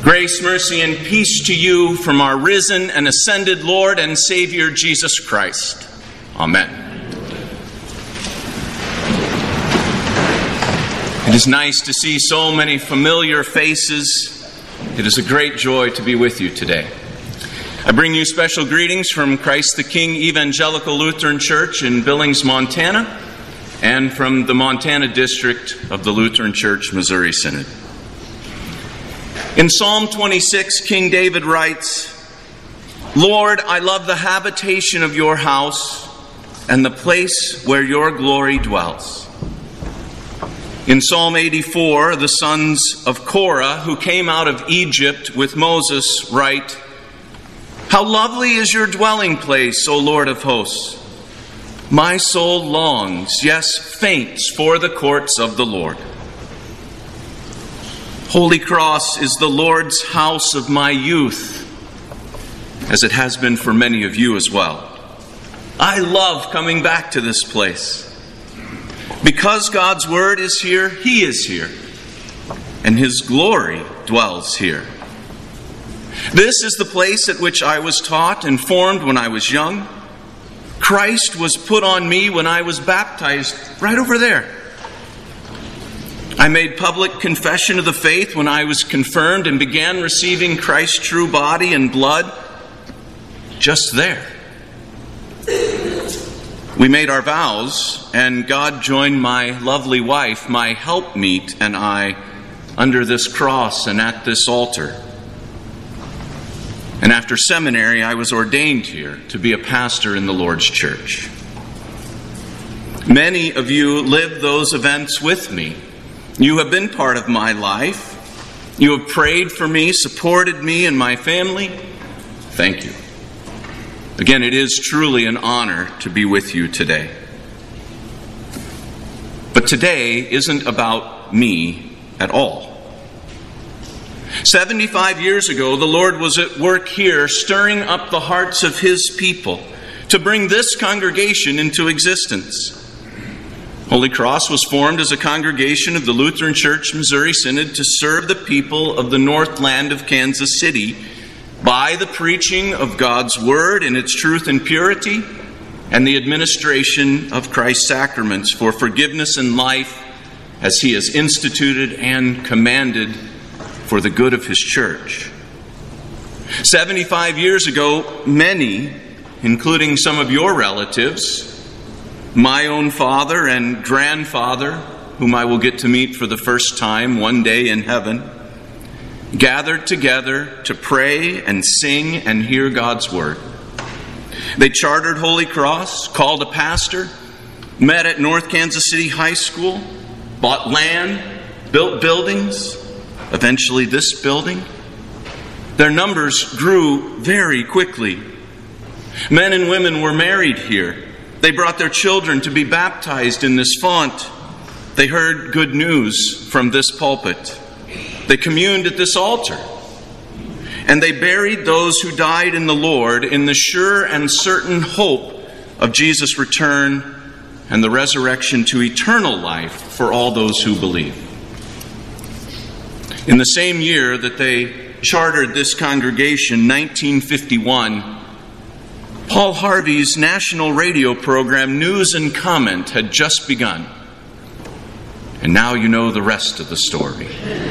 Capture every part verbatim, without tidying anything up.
Grace, mercy, and peace to you from our risen and ascended Lord and Savior, Jesus Christ. Amen. It is nice to see so many familiar faces. It is a great joy to be with you today. I bring you special greetings from Christ the King Evangelical Lutheran Church in Billings, Montana, and from the Montana District of the Lutheran Church Missouri Synod. In Psalm twenty-six, King David writes, "Lord, I love the habitation of your house and the place where your glory dwells." In Psalm eighty-four, the sons of Korah, who came out of Egypt with Moses, write, "How lovely is your dwelling place, O Lord of hosts! My soul longs, yes, faints for the courts of the Lord. Holy Cross is the Lord's house of my youth, as it has been for many of you as well. I love coming back to this place. Because God's Word is here, He is here, and His glory dwells here. This is the place at which I was taught and formed when I was young. Christ was put on me when I was baptized right over there. I made public confession of the faith when I was confirmed and began receiving Christ's true body and blood just there. We made our vows, and God joined my lovely wife, my helpmeet, and I under this cross and at this altar. And after seminary, I was ordained here to be a pastor in the Lord's church. Many of you lived those events with me. You have been part of my life. You have prayed for me, supported me and my family. Thank you. Again, it is truly an honor to be with you today. But today isn't about me at all. seventy-five years ago, the Lord was at work here, stirring up the hearts of His people to bring this congregation into existence. Holy Cross was formed as a congregation of the Lutheran Church Missouri Synod to serve the people of the Northland of Kansas City by the preaching of God's Word in its truth and purity and the administration of Christ's sacraments for forgiveness and life as He has instituted and commanded for the good of His church. seventy-five years ago, many, including some of your relatives, my own father and grandfather, whom I will get to meet for the first time one day in heaven, gathered together to pray and sing and hear God's Word. They chartered Holy Cross, called a pastor, met at North Kansas City High School, bought land, built buildings, eventually this building. Their numbers grew very quickly. Men and women were married here. They brought their children to be baptized in this font. They heard good news from this pulpit. They communed at this altar. And they buried those who died in the Lord in the sure and certain hope of Jesus' return and the resurrection to eternal life for all those who believe. In the same year that they chartered this congregation, nineteen fifty-one, Paul Harvey's national radio program, News and Comment, had just begun. And now you know the rest of the story.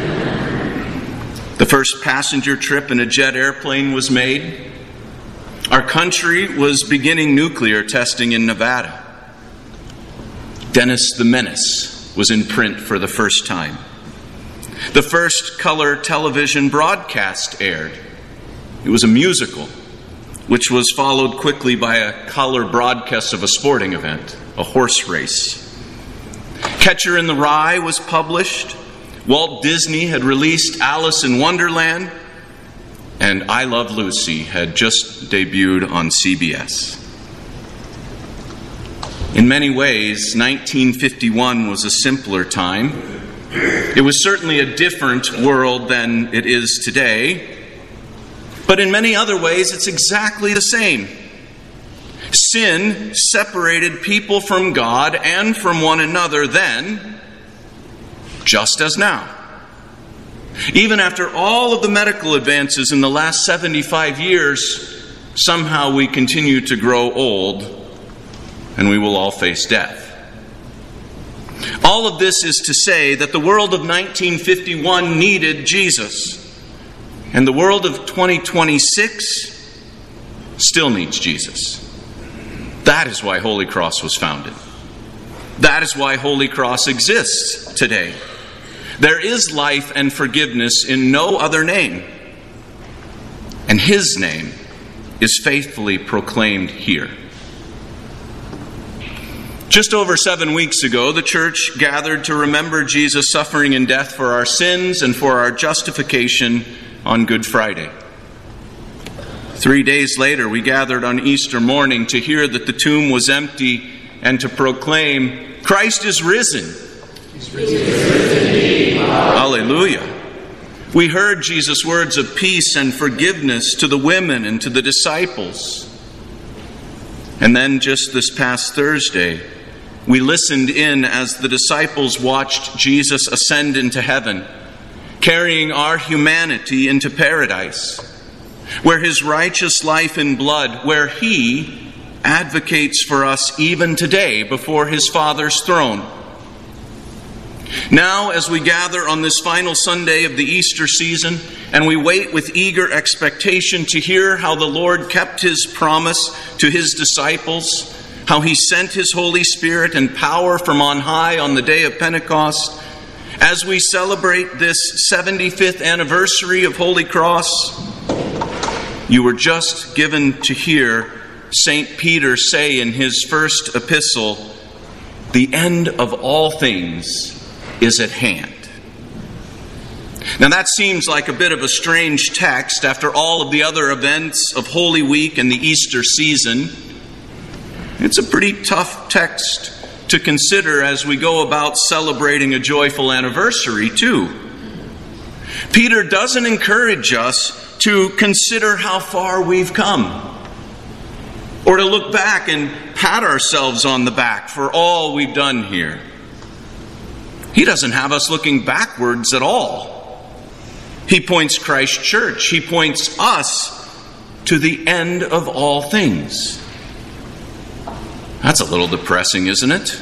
The first passenger trip in a jet airplane was made. Our country was beginning nuclear testing in Nevada. Dennis the Menace was in print for the first time. The first color television broadcast aired. It was a musical, which was followed quickly by a color broadcast of a sporting event, a horse race. Catcher in the Rye was published. Walt Disney had released Alice in Wonderland. And I Love Lucy had just debuted on C B S. In many ways, nineteen fifty-one was a simpler time. It was certainly a different world than it is today. But in many other ways, it's exactly the same. Sin separated people from God and from one another then, just as now. Even after all of the medical advances in the last seventy-five years, somehow we continue to grow old, and we will all face death. All of this is to say that the world of nineteen fifty-one needed Jesus, and the world of twenty twenty-six still needs Jesus. That is why Holy Cross was founded. That is why Holy Cross exists today. There is life and forgiveness in no other name, and His name is faithfully proclaimed here. Just over seven weeks ago, the church gathered to remember Jesus' suffering and death for our sins and for our justification on Good Friday. Three days later, we gathered on Easter morning to hear that the tomb was empty and to proclaim, Christ is risen. He's risen. Hallelujah. We heard Jesus' words of peace and forgiveness to the women and to the disciples. And then just this past Thursday, we listened in as the disciples watched Jesus ascend into heaven, carrying our humanity into paradise, where His righteous life and blood, where He advocates for us even today before His Father's throne. Now, as we gather on this final Sunday of the Easter season, and we wait with eager expectation to hear how the Lord kept His promise to His disciples, how He sent His Holy Spirit and power from on high on the day of Pentecost, as we celebrate this seventy-fifth anniversary of Holy Cross, you were just given to hear Saint Peter say in his first epistle, the end of all things is at hand. Now that seems like a bit of a strange text after all of the other events of Holy Week and the Easter season. It's a pretty tough text to consider as we go about celebrating a joyful anniversary too. Peter doesn't encourage us to consider how far we've come, or to look back and pat ourselves on the back for all we've done here. He doesn't have us looking backwards at all. He points Christ Church, He points us to the end of all things. That's a little depressing, isn't it?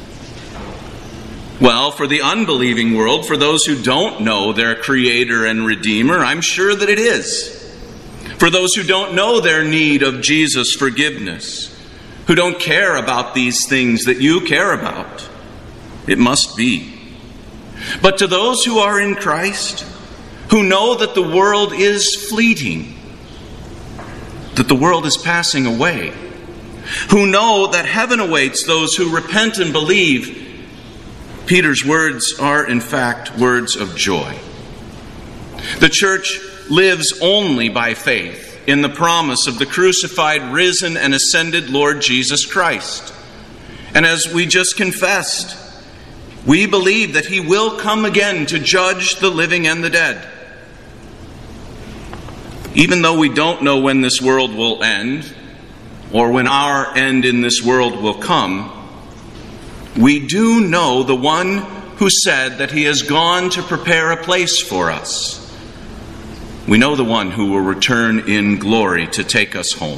Well, for the unbelieving world, for those who don't know their Creator and Redeemer, I'm sure that it is. For those who don't know their need of Jesus' forgiveness, who don't care about these things that you care about, it must be. But to those who are in Christ, who know that the world is fleeting, that the world is passing away, who know that heaven awaits those who repent and believe, Peter's words are in fact words of joy. The church lives only by faith in the promise of the crucified, risen, and ascended Lord Jesus Christ. And as we just confessed, we believe that He will come again to judge the living and the dead. Even though we don't know when this world will end, or when our end in this world will come, we do know the one who said that He has gone to prepare a place for us. We know the one who will return in glory to take us home.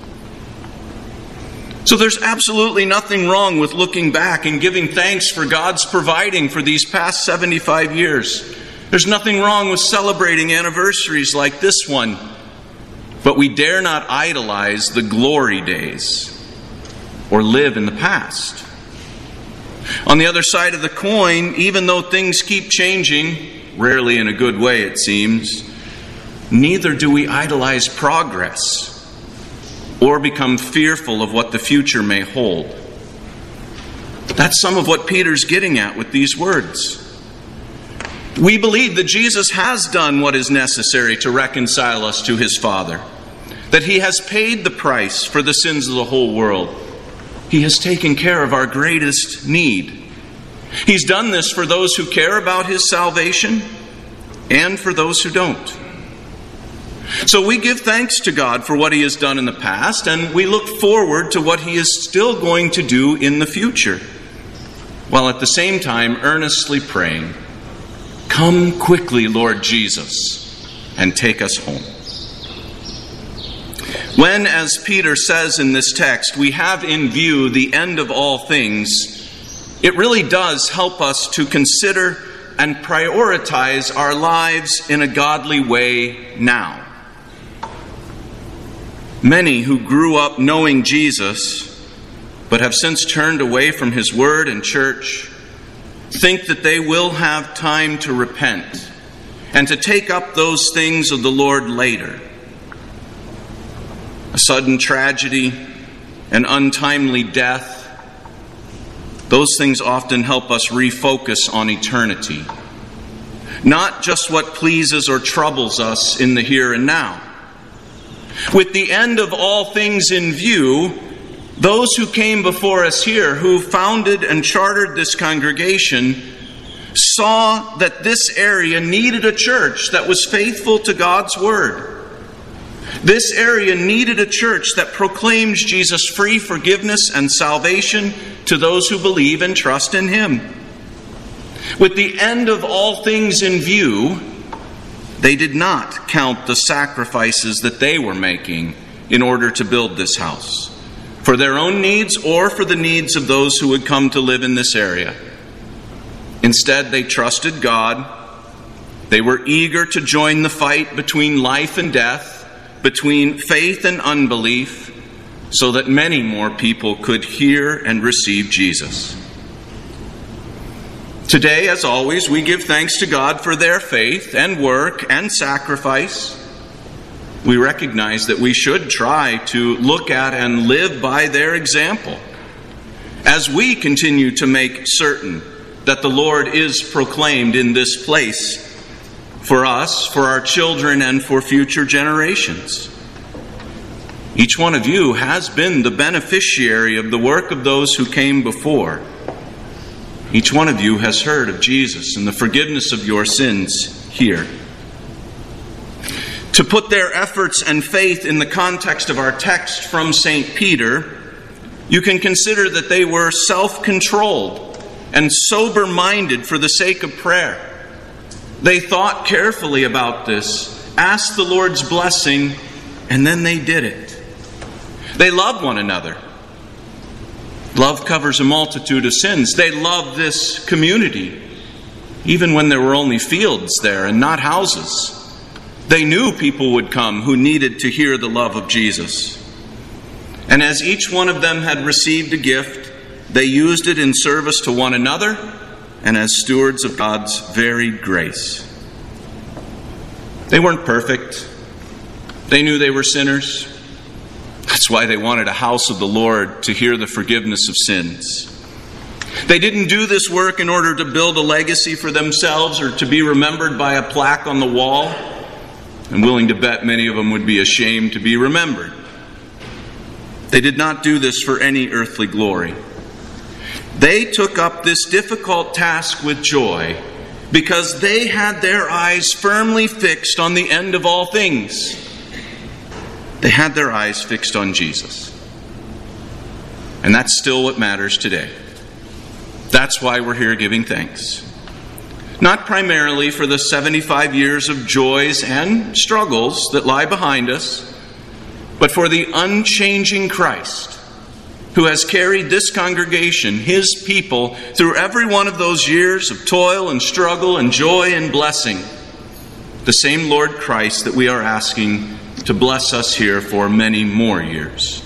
So there's absolutely nothing wrong with looking back and giving thanks for God's providing for these past seventy-five years. There's nothing wrong with celebrating anniversaries like this one. But we dare not idolize the glory days or live in the past. On the other side of the coin, even though things keep changing, rarely in a good way it seems, neither do we idolize progress or become fearful of what the future may hold. That's some of what Peter's getting at with these words. We believe that Jesus has done what is necessary to reconcile us to His Father, that He has paid the price for the sins of the whole world. He has taken care of our greatest need. He's done this for those who care about His salvation and for those who don't. So we give thanks to God for what He has done in the past, and we look forward to what He is still going to do in the future, while at the same time earnestly praying, Come quickly, Lord Jesus, and take us home. When, as Peter says in this text, we have in view the end of all things, it really does help us to consider and prioritize our lives in a godly way now. Many who grew up knowing Jesus, but have since turned away from his word and church, think that they will have time to repent and to take up those things of the Lord later. A sudden tragedy, an untimely death, those things often help us refocus on eternity. Not just what pleases or troubles us in the here and now. With the end of all things in view, those who came before us here, who founded and chartered this congregation, saw that this area needed a church that was faithful to God's word. This area needed a church that proclaims Jesus' free forgiveness and salvation to those who believe and trust in him. With the end of all things in view, they did not count the sacrifices that they were making in order to build this house, for their own needs or for the needs of those who would come to live in this area. Instead, they trusted God. They were eager to join the fight between life and death, between faith and unbelief, so that many more people could hear and receive Jesus. Today, as always, we give thanks to God for their faith and work and sacrifice. We recognize that we should try to look at and live by their example as we continue to make certain that the Lord is proclaimed in this place for us, for our children, and for future generations. Each one of you has been the beneficiary of the work of those who came before. Each one of you has heard of Jesus and the forgiveness of your sins here. To put their efforts and faith in the context of our text from Saint Peter, you can consider that they were self-controlled and sober-minded for the sake of prayer. They thought carefully about this, asked the Lord's blessing, and then they did it. They loved one another. Love covers a multitude of sins. They loved this community, even when there were only fields there and not houses. They knew people would come who needed to hear the love of Jesus. And as each one of them had received a gift, they used it in service to one another and as stewards of God's varied grace. They weren't perfect. They knew they were sinners. That's why they wanted a house of the Lord to hear the forgiveness of sins. They didn't do this work in order to build a legacy for themselves or to be remembered by a plaque on the wall. I'm willing to bet many of them would be ashamed to be remembered. They did not do this for any earthly glory. They took up this difficult task with joy because they had their eyes firmly fixed on the end of all things. They had their eyes fixed on Jesus. And that's still what matters today. That's why we're here giving thanks. Not primarily for the seventy-five years of joys and struggles that lie behind us, but for the unchanging Christ who has carried this congregation, his people, through every one of those years of toil and struggle and joy and blessing. The same Lord Christ that we are asking to bless us here for many more years.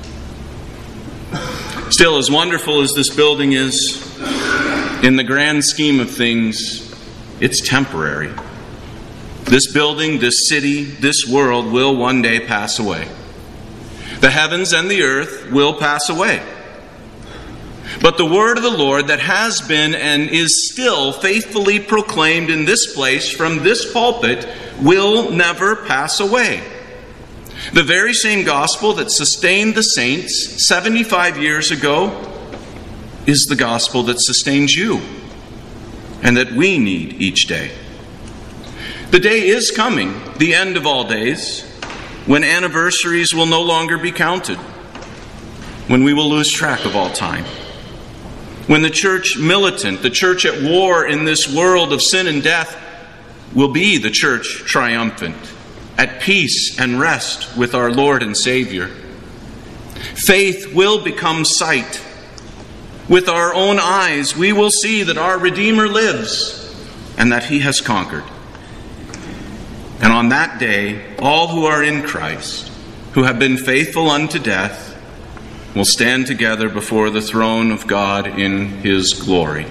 Still, as wonderful as this building is, in the grand scheme of things, it's temporary. This building, this city, this world will one day pass away. The heavens and the earth will pass away. But the word of the Lord that has been and is still faithfully proclaimed in this place from this pulpit will never pass away. The very same gospel that sustained the saints seventy-five years ago is the gospel that sustains you and that we need each day. The day is coming, the end of all days, when anniversaries will no longer be counted, when we will lose track of all time. When the church militant, the church at war in this world of sin and death, will be the church triumphant, at peace and rest with our Lord and Savior. Faith will become sight. With our own eyes, we will see that our Redeemer lives and that He has conquered. And on that day, all who are in Christ, who have been faithful unto death, will stand together before the throne of God in His glory.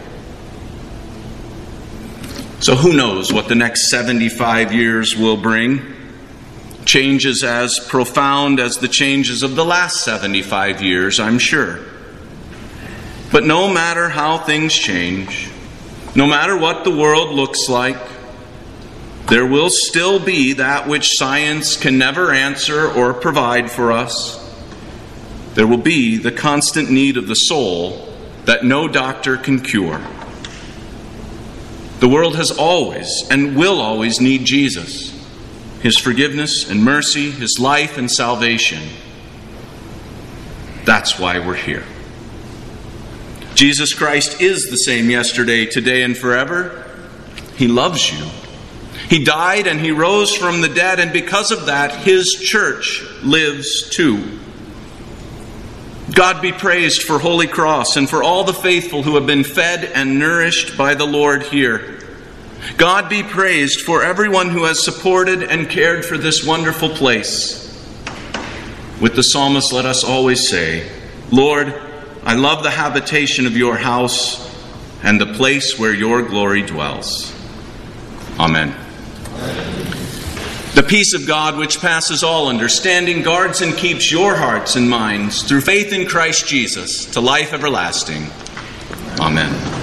So who knows what the next seventy-five years will bring? Changes as profound as the changes of the last seventy-five years, I'm sure. But no matter how things change, no matter what the world looks like, there will still be that which science can never answer or provide for us. There will be the constant need of the soul that no doctor can cure. The world has always and will always need Jesus, His forgiveness and mercy, His life and salvation. That's why we're here. Jesus Christ is the same yesterday, today, and forever. He loves you. He died and He rose from the dead, and because of that, His church lives too. God be praised for Holy Cross and for all the faithful who have been fed and nourished by the Lord here. God be praised for everyone who has supported and cared for this wonderful place. With the psalmist, let us always say, Lord, I love the habitation of your house and the place where your glory dwells. Amen. The peace of God, which passes all understanding, guards and keeps your hearts and minds through faith in Christ Jesus to life everlasting. Amen.